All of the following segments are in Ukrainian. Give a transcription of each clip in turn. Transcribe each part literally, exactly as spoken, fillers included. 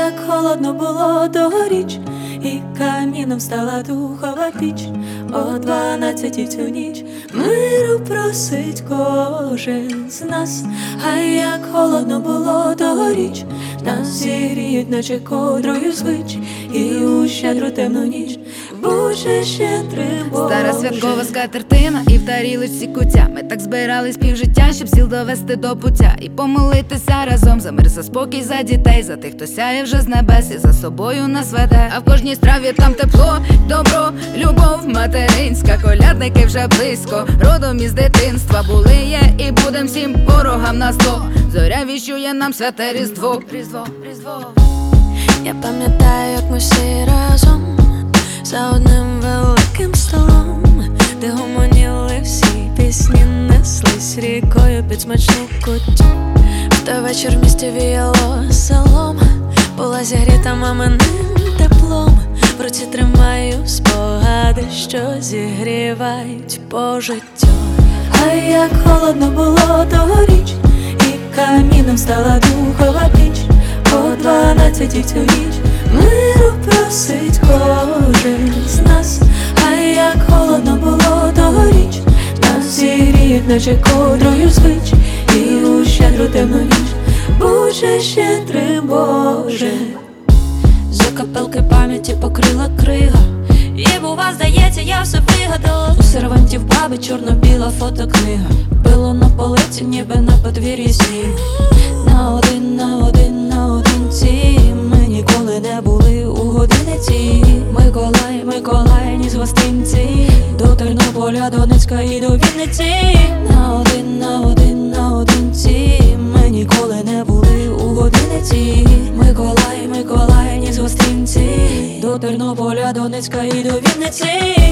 як холодно було тогоріч, і каміном стала духова піч. О дванадцятій в цю ніч миру просить кожен з нас. А як холодно було тогоріч, нас зігріють, наче кодрою звич, і у щедру темну ніч Боже щедрий Боже. Стара святкова скатертина і в тарілочці куття. Ми так збирались півжиття, щоб сіл довести до пуття і помолитися разом за мир, за спокій, за дітей, за тих, хто сяє вже з небес і за собою нас веде. А в кожній страві там тепло, добро, любов материнська. Колядники вже близько, родом із дитинства були, є і будем всім ворогам на зло. Зоря віщує нам святе Різдво. Різдво, Різдво. Я пам'ятаю, як ми всі разом за одним великим столом, де гомоніли всі пісні, неслись рікою під смачну куттю. В той вечір в місті віяло селом, була зігріта маминим теплом. В руці тримаю спогади, що зігрівають по життю. А як холодно було тогоріч, і каміном стала духова піч. О дванадцятій в цю ніч миру просить кожен з нас. А як холодно було тогоріч, нас зігріють, наче кодрою звич, і у щедру темну ніч Боже щедрий Боже. Закапелки пам'яті покрила крига, і бува, здається, я все вигадала. У сервантів баби чорно-біла фотокнига, било на полиці, ніби на подвір'ї сніг. На один, на один, на одинці ми ніколи не були у годиниці. Миколай, Миколай, ніс гостинці до Тернополя, Донецька і до Вінниці. На один, на один, на одинці ми ніколи не були у годиниці. Миколай, Миколай, ніс гостинці до Тернополя, Донецька і до Вінниці.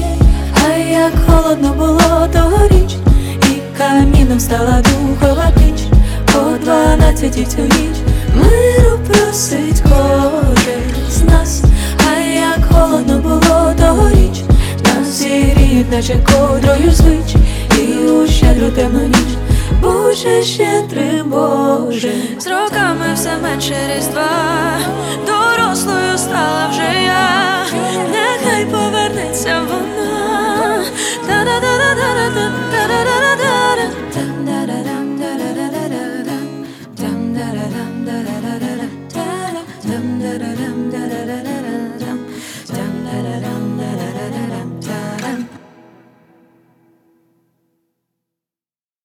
А як холодно було тогоріч, і каміном стала духова піч. О дванадцятій в цю ніч миру просить кожен з нас. А як холодно було тогоріч, нас зігріють, наче кодрою звич, і у щедру темну ніч Боже щедрий Боже. З роками все менше Різдва, дорослою стала вже я. Нехай повернеться вона. Та-да-да-да-да-да-да.